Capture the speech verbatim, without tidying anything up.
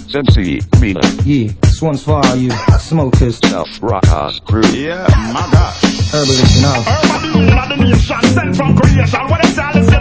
Sensei, Mina. Yeah, this one's for all you smokers. South Rockers crew. Yeah, my God. Herbalist and all. Herbal, the nation, sent from creation. What is all this?